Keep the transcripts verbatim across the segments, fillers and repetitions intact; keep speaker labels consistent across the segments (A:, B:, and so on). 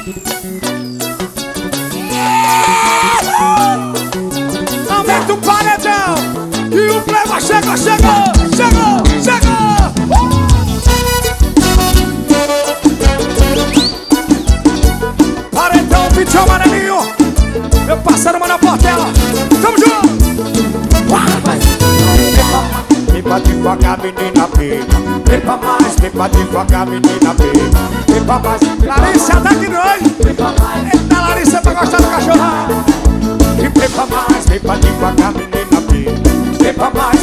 A: Aumenta o paredão e o Pleba chegou, chegou, chegou, chegou. Paredão, vídeo amarelinho. Meu parceiro, Mano Portela. Tamo junto.
B: Vem pra devagar, menina, pica. Vem pra mais, vem pra devagar, menina, pica. Vem pra mais.
A: Larissa tá aqui hoje. Eita, Larissa pra gostar do cachorro.
B: E vem pra mais, vem pra devagar, menina, pica. Vem pra mais.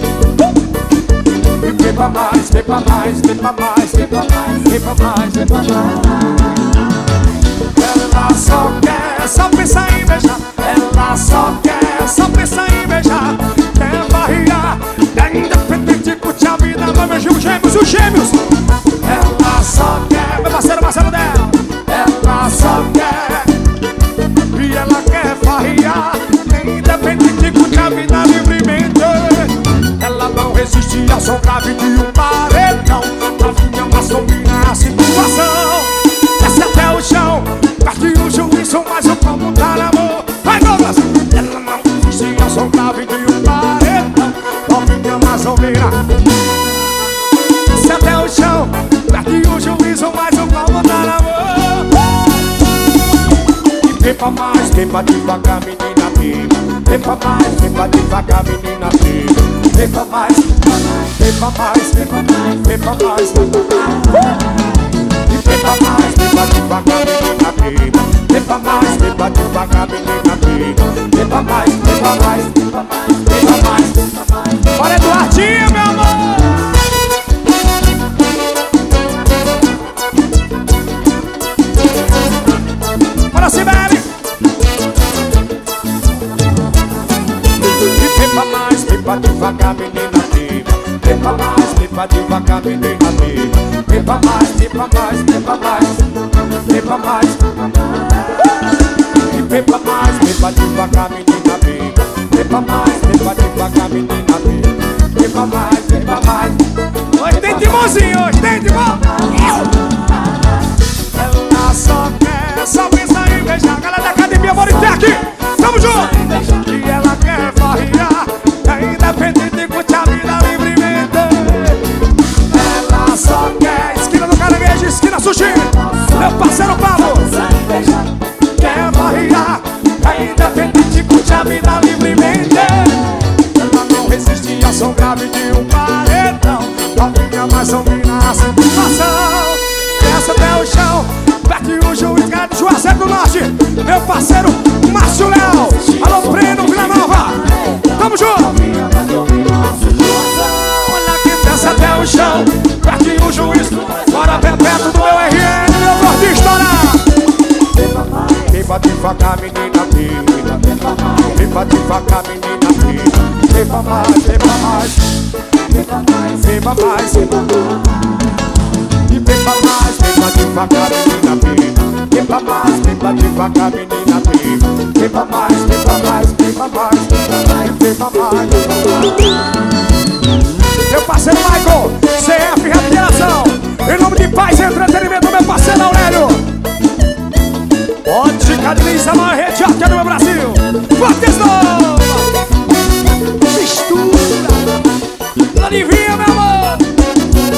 B: E vem pra mais, vem pra mais, vem pra mais, vem pra mais, vem pra mais, vem pra mais. Ela só quer,
A: Só pensa em beijar.
B: ela só quer,
A: Só pensa em beijar. Quer barriar. É independente, curte a vida. Vai ver os gêmeos, os gêmeos.
B: ela só quer,
A: Meu parceiro, Marcelo dela.
B: ela só quer.
A: E ela quer farriar. Independente, curte a vida livremente.
B: Ela não resiste ao som grave de um paredão. Novinha, mas domina a situação.
A: Desce até o chão. Parte o juízo, mas o palmo tá na mão. Vai, Douglas.
B: Ela não resiste ao som grave de um paredão. Novinha, mas domina.
A: Desce até o chão. Parte o juízo, mas o palmo tá na mão.
B: E vem pra mais, vem pra devagar, menina, viva. Vem pra mais, vem pra devagar, menina, viva. Vem pra mais, vem pra mais, vem pra mais, vem pra mais, vem pra mais. E vem pra mais, vem pra devagar, menina, viva. Vem pra mais, vem pra devagar, menina, viva. Vem pra mais, vem pra mais, vem pra mais, vem pra mais, vem pra mais.
A: Bora, Eduardinho, meu amor. Bora, Sibeli.
B: E vem pra mais, vem pra devagar, menina, viva. Vem pra mais, vem pra devagar, menina, viva. Vem pra mais, vem pra mais, vem pra mais, vem pra mais. E vem pra mais, vem pra devagar, menina, viva. Vem pra mais, vem pra devagar, menina, viva. Vem pra mais, vem pra mais.
A: Hoje tem timãozinho, hoje tem timão.
B: Ela só quer,
A: Só pensa em beijar. Galera da academia, bora ter aqui. Tamo junto.
B: e ela quer farriar.
A: É independente, curte a vida livremente.
B: Ela só quer,
A: Esquina do Caranguejo, esquina Sushi. Meu parceiro Pablo.
B: quer farriar.
A: É independente, curte a vida livremente.
B: Ela não resiste ao som grave de um paredão. Novinha, mas domina a situação.
A: Desce até o chão. Bate o juiz, cara de Juazeiro do Norte. Meu parceiro Márcio Leal. Alô, Breno Vila Nova. Tamo junto. Olha que desce até o chão. Bate o juiz. Bora perto do meu R N, meu gordinho estourar.
B: Vem pra devagar, menina, viva. Vem pra devagar, menina, viva. Vem pra mais, vem pra mais. Vem pra mais, vem pra mais. E vem pra mais, vem pra devagar, menina, viva. Vem pra mais, vem pra devagar, menina, viva. Vem pra mais, vem pra mais, vem pra mais. Vem pra mais, vem pra mais.
A: Meu parceiro Michael, C F Revelação. Em nome de Paz e Entretenimento, meu parceiro Aurélio. Ótica de Lisa, a maior rede de arte do meu Brasil. Fortes Nova. Mistura. Adivinha, meu amor.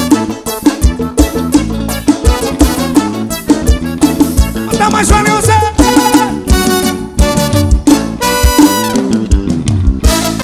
A: Dá mais uma, Leonzé.